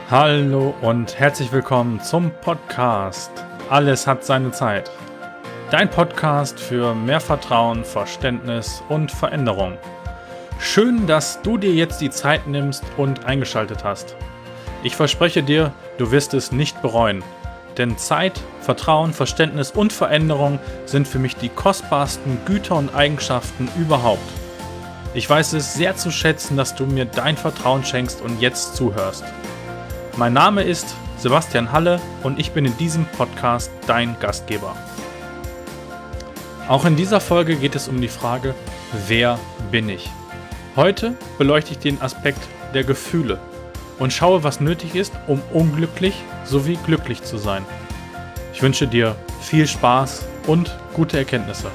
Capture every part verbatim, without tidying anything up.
Hallo und herzlich willkommen zum Podcast Alles hat seine Zeit. Dein Podcast für mehr Vertrauen, Verständnis und Veränderung. Schön, dass du dir jetzt die Zeit nimmst und eingeschaltet hast. Ich verspreche dir, du wirst es nicht bereuen. Denn Zeit, Vertrauen, Verständnis und Veränderung sind für mich die kostbarsten Güter und Eigenschaften überhaupt. Ich weiß es sehr zu schätzen, dass du mir dein Vertrauen schenkst und jetzt zuhörst. Mein Name ist Sebastian Halle und ich bin in diesem Podcast dein Gastgeber. Auch in dieser Folge geht es um die Frage, wer bin ich? Heute beleuchte ich den Aspekt der Gefühle und schaue, was nötig ist, um unglücklich sowie glücklich zu sein. Ich wünsche dir viel Spaß und gute Erkenntnisse.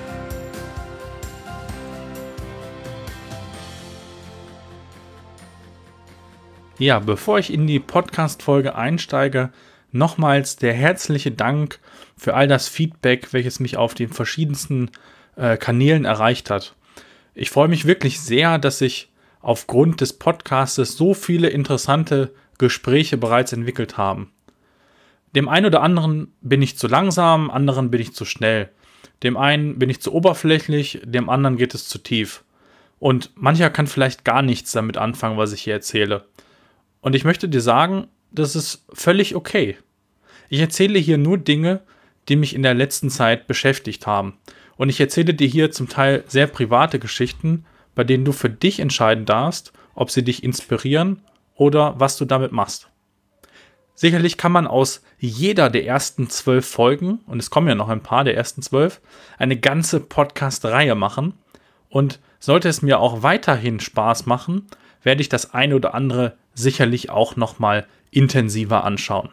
Ja, bevor ich in die Podcast-Folge einsteige, nochmals der herzliche Dank für all das Feedback, welches mich auf den verschiedensten äh, Kanälen erreicht hat. Ich freue mich wirklich sehr, dass sich aufgrund des Podcastes so viele interessante Gespräche bereits entwickelt haben. Dem einen oder anderen bin ich zu langsam, anderen bin ich zu schnell. Dem einen bin ich zu oberflächlich, dem anderen geht es zu tief. Und mancher kann vielleicht gar nichts damit anfangen, was ich hier erzähle. Und ich möchte dir sagen, das ist völlig okay. Ich erzähle hier nur Dinge, die mich in der letzten Zeit beschäftigt haben. Und ich erzähle dir hier zum Teil sehr private Geschichten, bei denen du für dich entscheiden darfst, ob sie dich inspirieren oder was du damit machst. Sicherlich kann man aus jeder der ersten zwölf Folgen, und es kommen ja noch ein paar der ersten zwölf, eine ganze Podcast-Reihe machen. Und sollte es mir auch weiterhin Spaß machen, werde ich das eine oder andere sicherlich auch nochmal intensiver anschauen.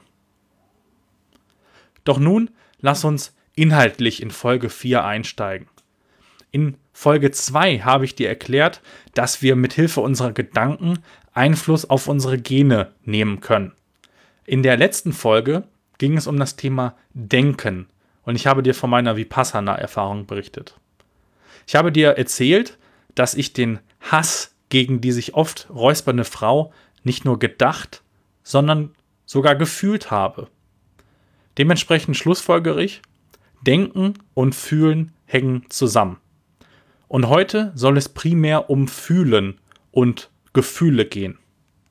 Doch nun lass uns inhaltlich in Folge vier einsteigen. In Folge zwei habe ich dir erklärt, dass wir mithilfe unserer Gedanken Einfluss auf unsere Gene nehmen können. In der letzten Folge ging es um das Thema Denken und ich habe dir von meiner Vipassana-Erfahrung berichtet. Ich habe dir erzählt, dass ich den Hass gegen die sich oft räuspernde Frau nicht nur gedacht, sondern sogar gefühlt habe. Dementsprechend schlussfolgere ich, Denken und Fühlen hängen zusammen. Und heute soll es primär um Fühlen und Gefühle gehen.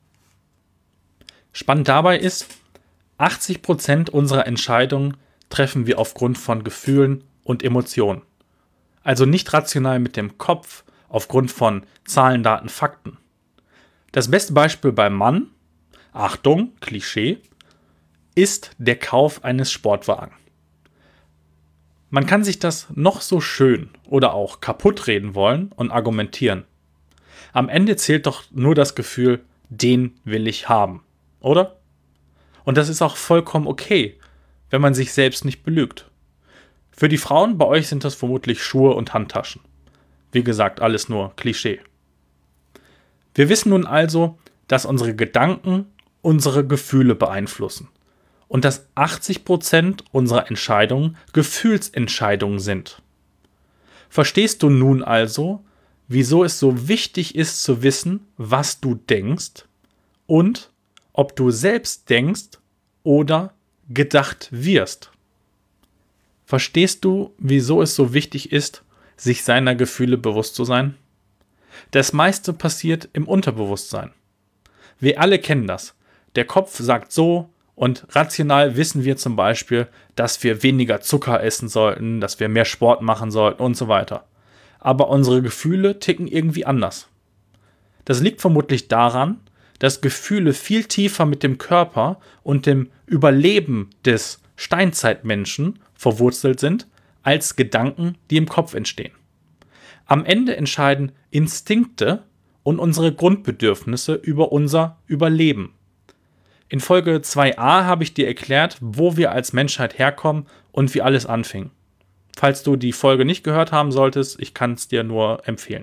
Spannend dabei ist, achtzig Prozent unserer Entscheidungen treffen wir aufgrund von Gefühlen und Emotionen. Also nicht rational mit dem Kopf, aufgrund von Zahlen, Daten, Fakten. Das beste Beispiel beim Mann, Achtung, Klischee, ist der Kauf eines Sportwagens. Man kann sich das noch so schön oder auch kaputt reden wollen und argumentieren. Am Ende zählt doch nur das Gefühl, den will ich haben, oder? Und das ist auch vollkommen okay, wenn man sich selbst nicht belügt. Für die Frauen bei euch sind das vermutlich Schuhe und Handtaschen. Wie gesagt, alles nur Klischee. Wir wissen nun also, dass unsere Gedanken unsere Gefühle beeinflussen und dass achtzig Prozent unserer Entscheidungen Gefühlsentscheidungen sind. Verstehst du nun also, wieso es so wichtig ist zu wissen, was du denkst und ob du selbst denkst oder gedacht wirst? Verstehst du, wieso es so wichtig ist, sich seiner Gefühle bewusst zu sein? Das meiste passiert im Unterbewusstsein. Wir alle kennen das. Der Kopf sagt so und rational wissen wir zum Beispiel, dass wir weniger Zucker essen sollten, dass wir mehr Sport machen sollten und so weiter. Aber unsere Gefühle ticken irgendwie anders. Das liegt vermutlich daran, dass Gefühle viel tiefer mit dem Körper und dem Überleben des Steinzeitmenschen verwurzelt sind, als Gedanken, die im Kopf entstehen. Am Ende entscheiden Instinkte und unsere Grundbedürfnisse über unser Überleben. In Folge zwei a habe ich dir erklärt, wo wir als Menschheit herkommen und wie alles anfing. Falls du die Folge nicht gehört haben solltest, ich kann es dir nur empfehlen.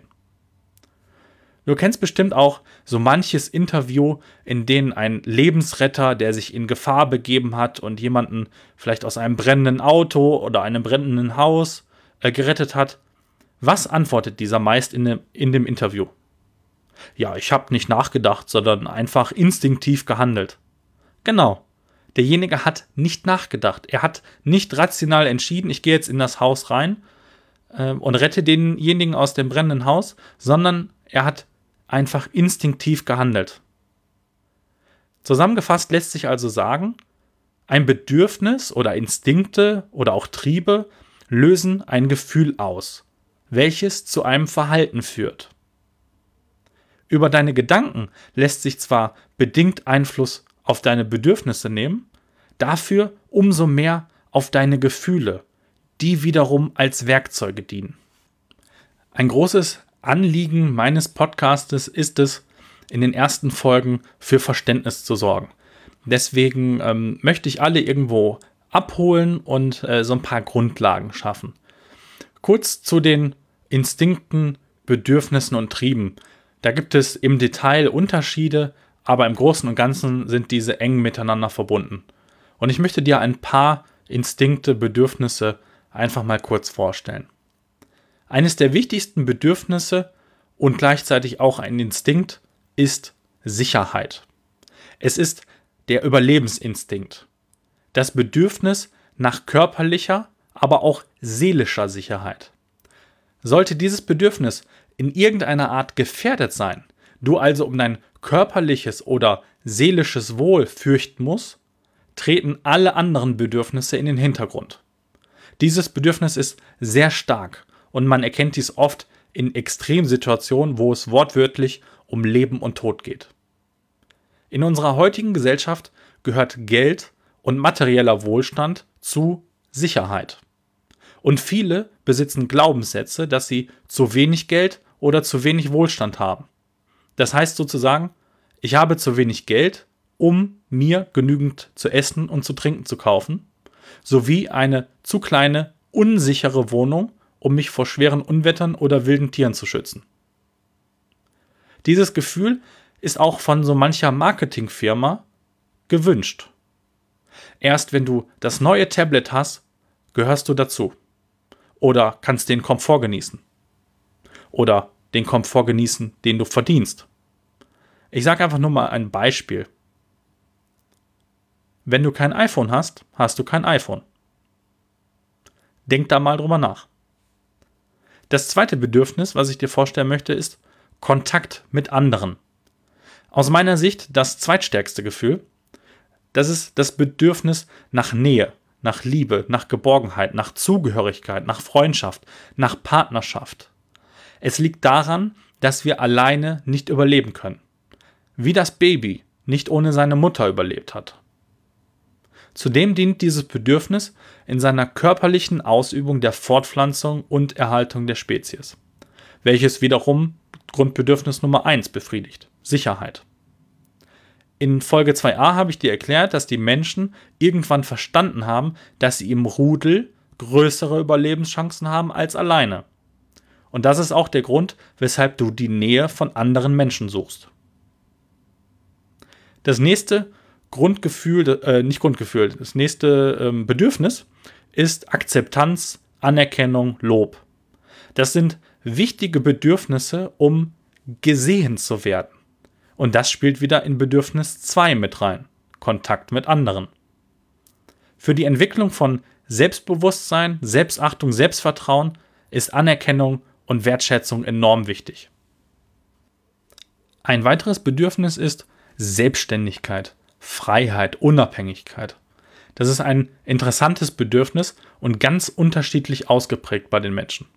Du kennst bestimmt auch so manches Interview, in dem ein Lebensretter, der sich in Gefahr begeben hat und jemanden vielleicht aus einem brennenden Auto oder einem brennenden Haus äh, gerettet hat. Was antwortet dieser meist in dem, in dem Interview? Ja, ich habe nicht nachgedacht, sondern einfach instinktiv gehandelt. Genau. Derjenige hat nicht nachgedacht. Er hat nicht rational entschieden, ich gehe jetzt in das Haus rein äh, und rette denjenigen aus dem brennenden Haus, sondern er hat einfach instinktiv gehandelt. Zusammengefasst lässt sich also sagen, ein Bedürfnis oder Instinkte oder auch Triebe lösen ein Gefühl aus, welches zu einem Verhalten führt. Über deine Gedanken lässt sich zwar bedingt Einfluss auf deine Bedürfnisse nehmen, dafür umso mehr auf deine Gefühle, die wiederum als Werkzeuge dienen. Ein großes Anliegen meines Podcastes ist es, in den ersten Folgen für Verständnis zu sorgen. Deswegen ähm, möchte ich alle irgendwo abholen und äh, so ein paar Grundlagen schaffen. Kurz zu den Instinkten, Bedürfnissen und Trieben. Da gibt es im Detail Unterschiede, aber im Großen und Ganzen sind diese eng miteinander verbunden. Und ich möchte dir ein paar Instinkte, Bedürfnisse einfach mal kurz vorstellen. Eines der wichtigsten Bedürfnisse und gleichzeitig auch ein Instinkt ist Sicherheit. Es ist der Überlebensinstinkt. Das Bedürfnis nach körperlicher, aber auch seelischer Sicherheit. Sollte dieses Bedürfnis in irgendeiner Art gefährdet sein, du also um dein körperliches oder seelisches Wohl fürchten musst, treten alle anderen Bedürfnisse in den Hintergrund. Dieses Bedürfnis ist sehr stark und man erkennt dies oft in Extremsituationen, wo es wortwörtlich um Leben und Tod geht. In unserer heutigen Gesellschaft gehört Geld und materieller Wohlstand zu Sicherheit. Und viele besitzen Glaubenssätze, dass sie zu wenig Geld oder zu wenig Wohlstand haben. Das heißt sozusagen, ich habe zu wenig Geld, um mir genügend zu essen und zu trinken zu kaufen, sowie eine zu kleine, unsichere Wohnung, um mich vor schweren Unwettern oder wilden Tieren zu schützen. Dieses Gefühl ist auch von so mancher Marketingfirma gewünscht. Erst wenn du das neue Tablet hast, gehörst du dazu. Oder kannst den Komfort genießen. Oder den Komfort genießen, den du verdienst. Ich sage einfach nur mal ein Beispiel. Wenn du kein iPhone hast, hast du kein iPhone. Denk da mal drüber nach. Das zweite Bedürfnis, was ich dir vorstellen möchte, ist Kontakt mit anderen. Aus meiner Sicht das zweitstärkste Gefühl, das ist das Bedürfnis nach Nähe, nach Liebe, nach Geborgenheit, nach Zugehörigkeit, nach Freundschaft, nach Partnerschaft. Es liegt daran, dass wir alleine nicht überleben können. Wie das Baby nicht ohne seine Mutter überlebt hat. Zudem dient dieses Bedürfnis in seiner körperlichen Ausübung der Fortpflanzung und Erhaltung der Spezies, welches wiederum Grundbedürfnis Nummer eins befriedigt, Sicherheit. In Folge zwei a habe ich dir erklärt, dass die Menschen irgendwann verstanden haben, dass sie im Rudel größere Überlebenschancen haben als alleine. Und das ist auch der Grund, weshalb du die Nähe von anderen Menschen suchst. Das nächste Grundgefühl, äh, nicht Grundgefühl, das nächste ähm, Bedürfnis ist Akzeptanz, Anerkennung, Lob. Das sind wichtige Bedürfnisse, um gesehen zu werden. Und das spielt wieder in Bedürfnis zwei mit rein, Kontakt mit anderen. Für die Entwicklung von Selbstbewusstsein, Selbstachtung, Selbstvertrauen ist Anerkennung und Wertschätzung enorm wichtig. Ein weiteres Bedürfnis ist Selbstständigkeit, Freiheit, Unabhängigkeit. Das ist ein interessantes Bedürfnis und ganz unterschiedlich ausgeprägt bei den Menschen.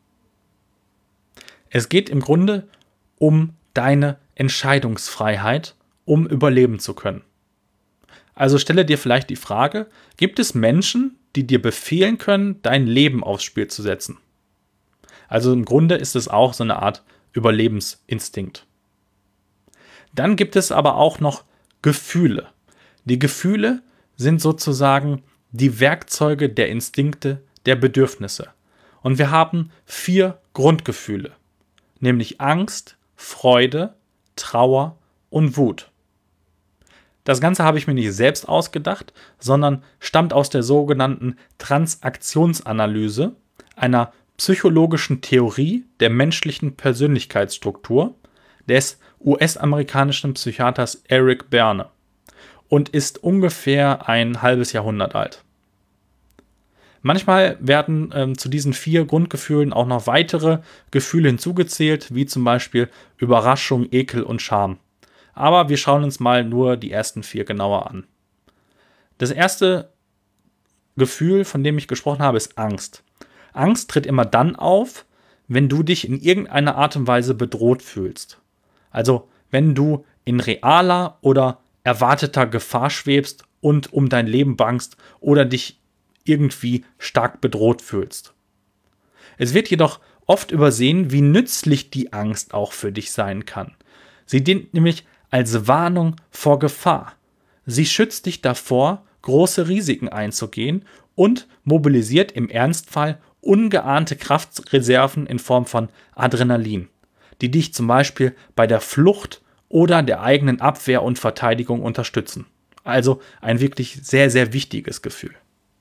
Es geht im Grunde um deine Entscheidungsfreiheit, um überleben zu können. Also stelle dir vielleicht die Frage, gibt es Menschen, die dir befehlen können, dein Leben aufs Spiel zu setzen? Also im Grunde ist es auch so eine Art Überlebensinstinkt. Dann gibt es aber auch noch Gefühle. Die Gefühle sind sozusagen die Werkzeuge der Instinkte, der Bedürfnisse. Und wir haben vier Grundgefühle, nämlich Angst, Freude, Trauer und Wut. Das Ganze habe ich mir nicht selbst ausgedacht, sondern stammt aus der sogenannten Transaktionsanalyse, einer psychologischen Theorie der menschlichen Persönlichkeitsstruktur des U S-amerikanischen Psychiaters Eric Berne. und ist ungefähr ein halbes Jahrhundert alt. Manchmal werden ähm, zu diesen vier Grundgefühlen auch noch weitere Gefühle hinzugezählt, wie zum Beispiel Überraschung, Ekel und Scham. Aber wir schauen uns mal nur die ersten vier genauer an. Das erste Gefühl, von dem ich gesprochen habe, ist Angst. Angst tritt immer dann auf, wenn du dich in irgendeiner Art und Weise bedroht fühlst. Also wenn du in realer oder erwarteter Gefahr schwebst und um dein Leben bangst oder dich irgendwie stark bedroht fühlst. Es wird jedoch oft übersehen, wie nützlich die Angst auch für dich sein kann. Sie dient nämlich als Warnung vor Gefahr. Sie schützt dich davor, große Risiken einzugehen und mobilisiert im Ernstfall ungeahnte Kraftreserven in Form von Adrenalin, die dich zum Beispiel bei der Flucht oder der eigenen Abwehr und Verteidigung unterstützen. Also ein wirklich sehr, sehr wichtiges Gefühl.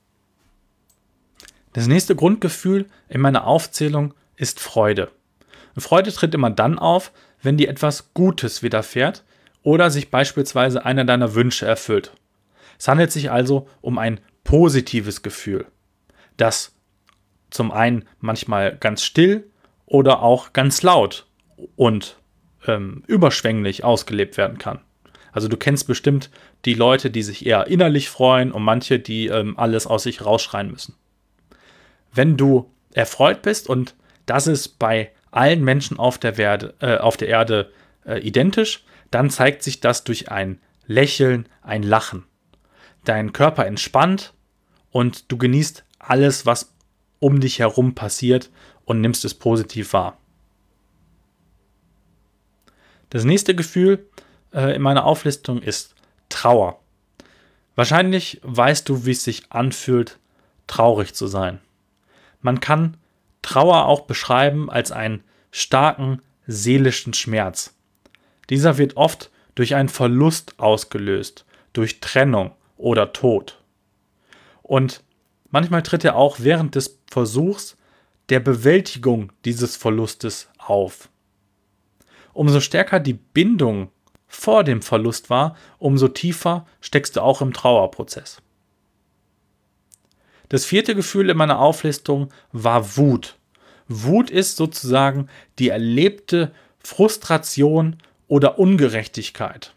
Das nächste Grundgefühl in meiner Aufzählung ist Freude. Und Freude tritt immer dann auf, wenn dir etwas Gutes widerfährt oder sich beispielsweise einer deiner Wünsche erfüllt. Es handelt sich also um ein positives Gefühl, das zum einen manchmal ganz still oder auch ganz laut und ähm, überschwänglich ausgelebt werden kann. Also du kennst bestimmt die Leute, die sich eher innerlich freuen und manche, die ähm, alles aus sich rausschreien müssen. Wenn du erfreut bist, und das ist bei allen Menschen auf der, Werde, äh, auf der Erde äh, identisch, dann zeigt sich das durch ein Lächeln, ein Lachen. Dein Körper entspannt und du genießt alles, was um dich herum passiert und nimmst es positiv wahr. Das nächste Gefühl äh, in meiner Auflistung ist Trauer. Wahrscheinlich weißt du, wie es sich anfühlt, traurig zu sein. Man kann Trauer auch beschreiben als einen starken seelischen Schmerz. Dieser wird oft durch einen Verlust ausgelöst, durch Trennung oder Tod. Und manchmal tritt er auch während des Versuchs der Bewältigung dieses Verlustes auf. Umso stärker die Bindung vor dem Verlust war, umso tiefer steckst du auch im Trauerprozess. Das vierte Gefühl in meiner Auflistung war Wut. Wut ist sozusagen die erlebte Frustration oder Ungerechtigkeit.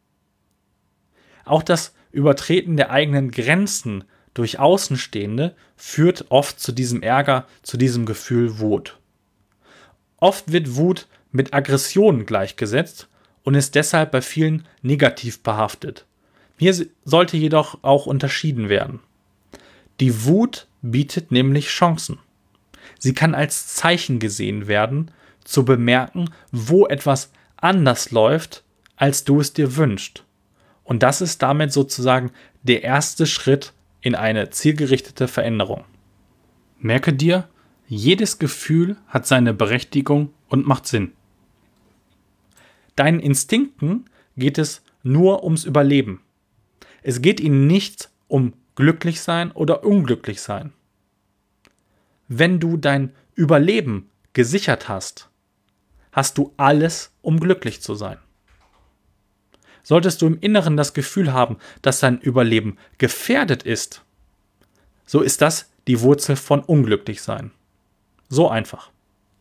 Auch das Übertreten der eigenen Grenzen durch Außenstehende führt oft zu diesem Ärger, zu diesem Gefühl Wut. Oft wird Wut mit Aggression gleichgesetzt und ist deshalb bei vielen negativ behaftet. Hier sollte jedoch auch unterschieden werden. Die Wut bietet nämlich Chancen. Sie kann als Zeichen gesehen werden, zu bemerken, wo etwas anders läuft, als du es dir wünschst. Und das ist damit sozusagen der erste Schritt in eine zielgerichtete Veränderung. Merke dir, jedes Gefühl hat seine Berechtigung und macht Sinn. Deinen Instinkten geht es nur ums Überleben. Es geht ihnen nicht um glücklich sein oder unglücklich sein. Wenn du dein Überleben gesichert hast, hast du alles, um glücklich zu sein. Solltest du im Inneren das Gefühl haben, dass dein Überleben gefährdet ist, so ist das die Wurzel von unglücklich sein. So einfach.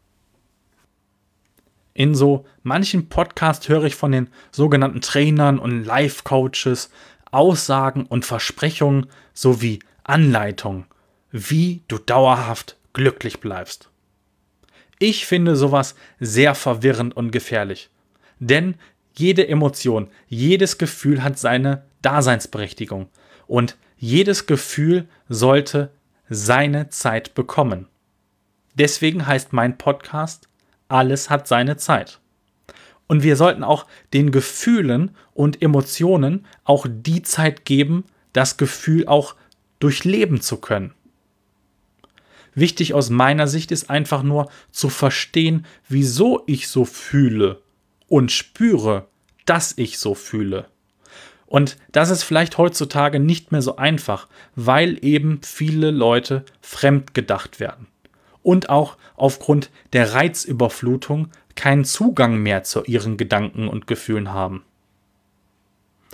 In so manchen Podcast höre ich von den sogenannten Trainern und Life-Coaches Aussagen und Versprechungen sowie Anleitungen, wie du dauerhaft glücklich bleibst. Ich finde sowas sehr verwirrend und gefährlich, denn jede Emotion, jedes Gefühl hat seine Daseinsberechtigung und jedes Gefühl sollte seine Zeit bekommen. Deswegen heißt mein Podcast Alles hat seine Zeit. Und wir sollten auch den Gefühlen und Emotionen auch die Zeit geben, das Gefühl auch durchleben zu können. Wichtig aus meiner Sicht ist einfach nur zu verstehen, wieso ich so fühle und spüre, dass ich so fühle. Und das ist vielleicht heutzutage nicht mehr so einfach, weil eben viele Leute fremd gedacht werden und auch aufgrund der Reizüberflutung keinen Zugang mehr zu ihren Gedanken und Gefühlen haben.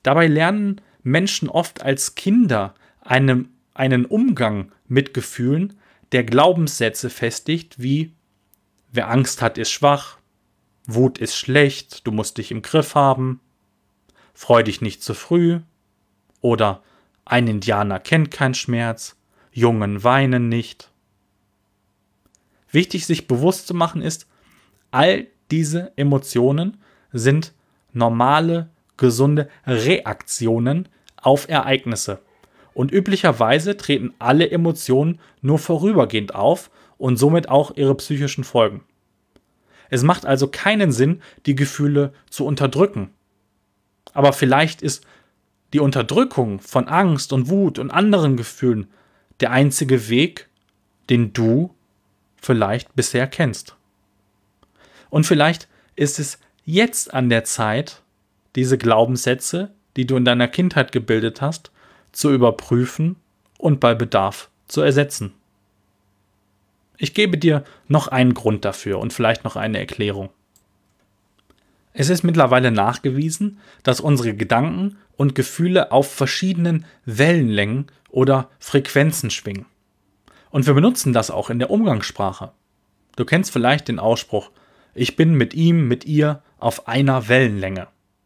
Dabei lernen Menschen oft als Kinder einen, einen Umgang mit Gefühlen, der Glaubenssätze festigt, wie wer Angst hat, ist schwach, Wut ist schlecht, du musst dich im Griff haben, freu dich nicht zu früh oder ein Indianer kennt keinen Schmerz, Jungen weinen nicht. Wichtig, sich bewusst zu machen ist, all diese Emotionen sind normale, gesunde Reaktionen auf Ereignisse. Und üblicherweise treten alle Emotionen nur vorübergehend auf und somit auch ihre psychischen Folgen. Es macht also keinen Sinn, die Gefühle zu unterdrücken. Aber vielleicht ist die Unterdrückung von Angst und Wut und anderen Gefühlen der einzige Weg, den du vielleicht bisher kennst. Und vielleicht ist es jetzt an der Zeit, diese Glaubenssätze, die du in deiner Kindheit gebildet hast, zu überprüfen und bei Bedarf zu ersetzen. Ich gebe dir noch einen Grund dafür und vielleicht noch eine Erklärung. Es ist mittlerweile nachgewiesen, dass unsere Gedanken und Gefühle auf verschiedenen Wellenlängen oder Frequenzen schwingen. Und wir benutzen das auch in der Umgangssprache. Du kennst vielleicht den Ausspruch, ich bin mit ihm, mit ihr auf einer Wellenlänge.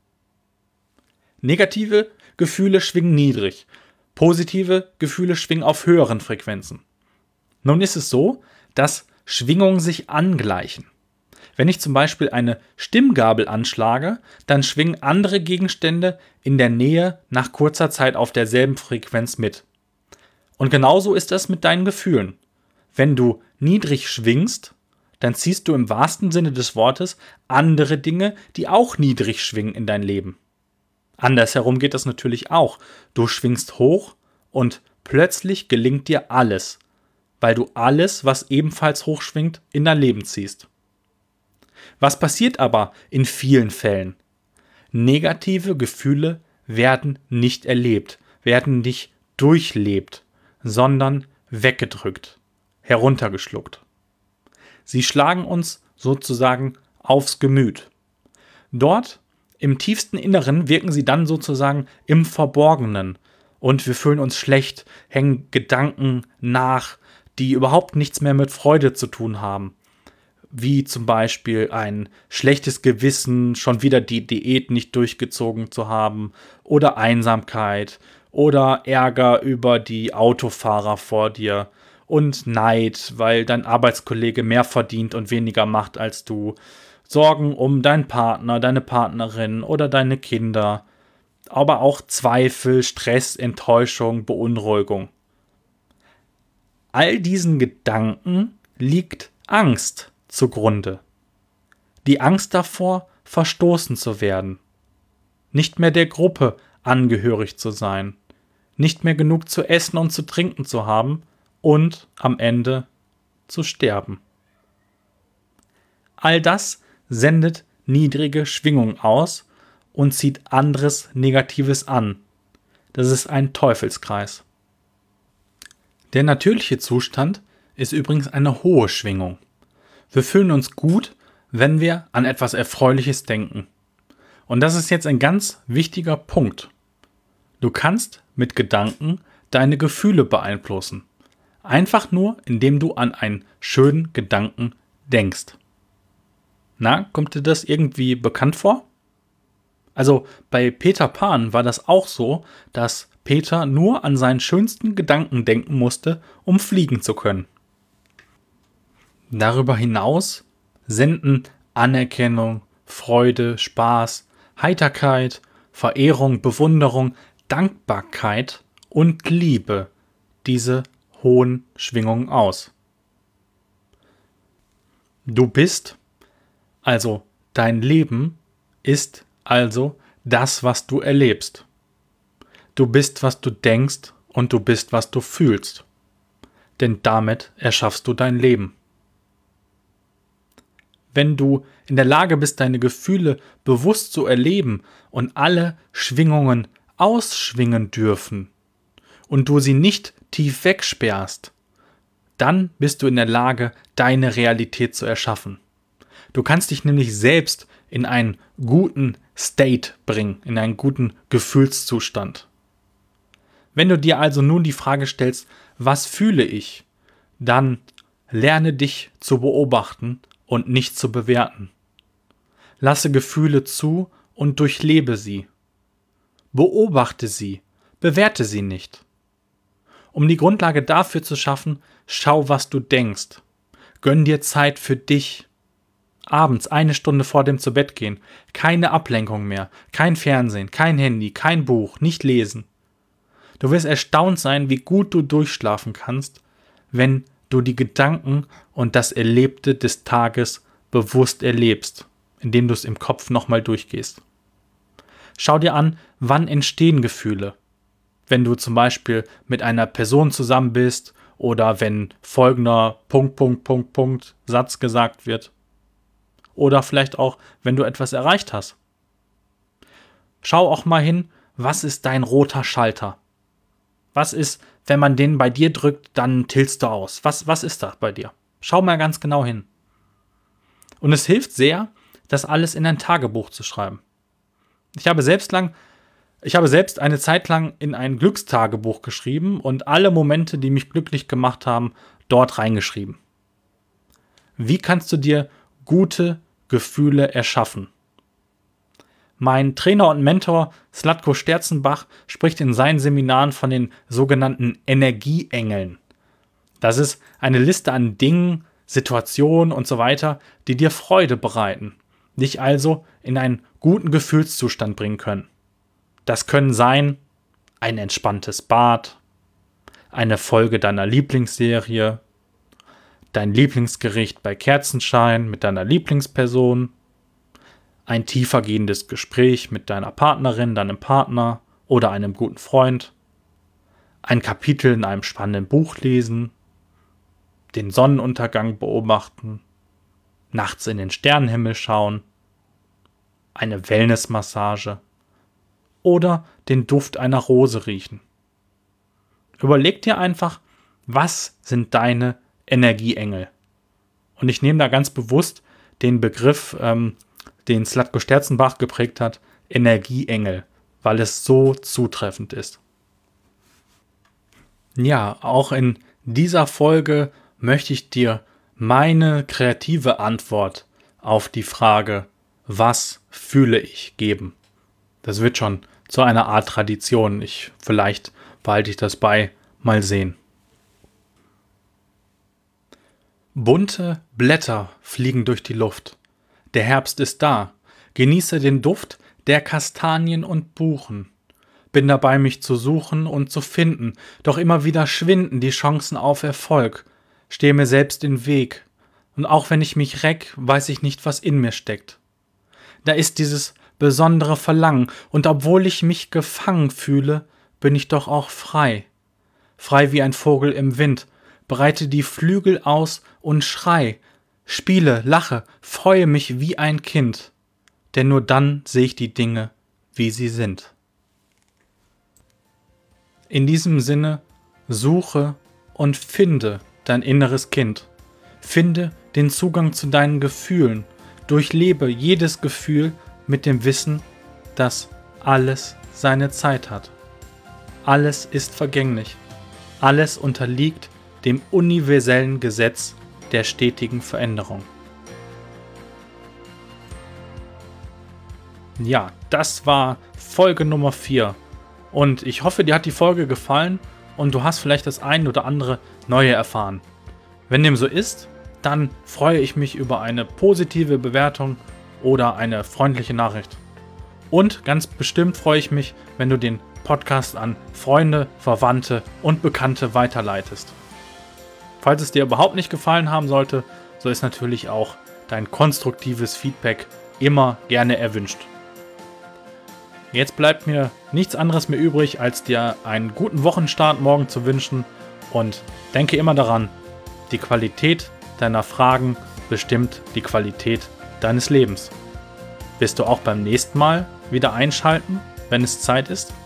Negative Gefühle schwingen niedrig, positive Gefühle schwingen auf höheren Frequenzen. Nun ist es so, dass Schwingungen sich angleichen. Wenn ich zum Beispiel eine Stimmgabel anschlage, dann schwingen andere Gegenstände in der Nähe nach kurzer Zeit auf derselben Frequenz mit. Und genauso ist das mit deinen Gefühlen. Wenn du niedrig schwingst, dann ziehst du im wahrsten Sinne des Wortes andere Dinge, die auch niedrig schwingen, in dein Leben. Andersherum geht das natürlich auch. Du schwingst hoch und plötzlich gelingt dir alles, weil du alles, was ebenfalls hochschwingt, in dein Leben ziehst. Was passiert aber in vielen Fällen? Negative Gefühle werden nicht erlebt, werden nicht durchlebt, sondern weggedrückt, heruntergeschluckt. Sie schlagen uns sozusagen aufs Gemüt. Dort im tiefsten Inneren wirken sie dann sozusagen im Verborgenen und wir fühlen uns schlecht, hängen Gedanken nach, die überhaupt nichts mehr mit Freude zu tun haben. Wie zum Beispiel ein schlechtes Gewissen, schon wieder die Diät nicht durchgezogen zu haben oder Einsamkeit oder Ärger über die Autofahrer vor dir und Neid, weil dein Arbeitskollege mehr verdient und weniger macht als du, Sorgen um deinen Partner, deine Partnerin oder deine Kinder, aber auch Zweifel, Stress, Enttäuschung, Beunruhigung. All diesen Gedanken liegt Angst zugrunde. Die Angst davor, verstoßen zu werden, nicht mehr der Gruppe angehörig zu sein, nicht mehr genug zu essen und zu trinken zu haben und am Ende zu sterben. All das sendet niedrige Schwingung aus und zieht anderes Negatives an. Das ist ein Teufelskreis. Der natürliche Zustand ist übrigens eine hohe Schwingung. Wir fühlen uns gut, wenn wir an etwas Erfreuliches denken. Und das ist jetzt ein ganz wichtiger Punkt. Du kannst mit Gedanken deine Gefühle beeinflussen. Einfach nur, indem du an einen schönen Gedanken denkst. Na, kommt dir das irgendwie bekannt vor? Also bei Peter Pan war das auch so, dass Peter nur an seinen schönsten Gedanken denken musste, um fliegen zu können. Darüber hinaus senden Anerkennung, Freude, Spaß, Heiterkeit, Verehrung, Bewunderung, Dankbarkeit und Liebe diese hohen Schwingungen aus. Du bist, also dein Leben ist also das, was du erlebst. Du bist, was du denkst und du bist, was du fühlst. Denn damit erschaffst du dein Leben. Wenn du in der Lage bist, deine Gefühle bewusst zu erleben und alle Schwingungen ausschwingen dürfen und du sie nicht tief wegsperrst, dann bist du in der Lage, deine Realität zu erschaffen. Du kannst dich nämlich selbst in einen guten State bringen, in einen guten Gefühlszustand. Wenn du dir also nun die Frage stellst, was fühle ich, dann lerne dich zu beobachten und nicht zu bewerten. Lasse Gefühle zu und durchlebe sie. Beobachte sie, bewerte sie nicht. Um die Grundlage dafür zu schaffen, schau, was du denkst. Gönn dir Zeit für dich. Abends, eine Stunde vor dem Zubettgehen, keine Ablenkung mehr, kein Fernsehen, kein Handy, kein Buch, nicht lesen. Du wirst erstaunt sein, wie gut du durchschlafen kannst, wenn du die Gedanken und das Erlebte des Tages bewusst erlebst, indem du es im Kopf nochmal durchgehst. Schau dir an, wann entstehen Gefühle. Wenn du zum Beispiel mit einer Person zusammen bist oder wenn folgender Punkt, Punkt, Punkt, Punkt Satz gesagt wird. Oder vielleicht auch, wenn du etwas erreicht hast. Schau auch mal hin, was ist dein roter Schalter? Was ist, wenn man den bei dir drückt, dann tiltst du aus? Was, was ist das bei dir? Schau mal ganz genau hin. Und es hilft sehr, das alles in ein Tagebuch zu schreiben. Ich habe selbst lang, ich habe selbst eine Zeit lang in ein Glückstagebuch geschrieben und alle Momente, die mich glücklich gemacht haben, dort reingeschrieben. Wie kannst du dir gute Gefühle erschaffen? Mein Trainer und Mentor Zlatko Sterzenbach spricht in seinen Seminaren von den sogenannten Energieengeln. Das ist eine Liste an Dingen, Situationen und so weiter, die dir Freude bereiten, dich also in einen guten Gefühlszustand bringen können. Das können sein ein entspanntes Bad, eine Folge deiner Lieblingsserie, dein Lieblingsgericht bei Kerzenschein mit deiner Lieblingsperson, ein tiefergehendes Gespräch mit deiner Partnerin, deinem Partner oder einem guten Freund, ein Kapitel in einem spannenden Buch lesen, den Sonnenuntergang beobachten, nachts in den Sternenhimmel schauen, eine Wellnessmassage oder den Duft einer Rose riechen. Überleg dir einfach, was sind deine Energieengel? Und ich nehme da ganz bewusst den Begriff, ähm, den Zlatko Sterzenbach geprägt hat, Energieengel, weil es so zutreffend ist. Ja, auch in dieser Folge möchte ich dir meine kreative Antwort auf die Frage, was fühle ich, geben. Das wird schon zu einer Art Tradition. Ich, vielleicht behalte ich das bei, mal sehen. Bunte Blätter fliegen durch die Luft. Der Herbst ist da. Genieße den Duft der Kastanien und Buchen. Bin dabei, mich zu suchen und zu finden, doch immer wieder schwinden die Chancen auf Erfolg. Stehe mir selbst im Weg. Und auch wenn ich mich reck, weiß ich nicht, was in mir steckt. Da ist dieses besondere Verlangen, und obwohl ich mich gefangen fühle, bin ich doch auch frei. Frei wie ein Vogel im Wind, breite die Flügel aus und schrei, spiele, lache, freue mich wie ein Kind, denn nur dann sehe ich die Dinge, wie sie sind. In diesem Sinne, suche und finde dein inneres Kind. Finde den Zugang zu deinen Gefühlen. Durchlebe jedes Gefühl mit dem Wissen, dass alles seine Zeit hat. Alles ist vergänglich. Alles unterliegt dem universellen Gesetz der stetigen Veränderung. Ja, das war Folge Nummer vier. Und ich hoffe, dir hat die Folge gefallen und du hast vielleicht das ein oder andere Neue erfahren. Wenn dem so ist, dann freue ich mich über eine positive Bewertung oder eine freundliche Nachricht. Und ganz bestimmt freue ich mich, wenn du den Podcast an Freunde, Verwandte und Bekannte weiterleitest. Falls es dir überhaupt nicht gefallen haben sollte, so ist natürlich auch dein konstruktives Feedback immer gerne erwünscht. Jetzt bleibt mir nichts anderes mehr übrig, als dir einen guten Wochenstart morgen zu wünschen und denke immer daran, die Qualität deiner Fragen bestimmt die Qualität deines Lebens. Wirst du auch beim nächsten Mal wieder einschalten, wenn es Zeit ist?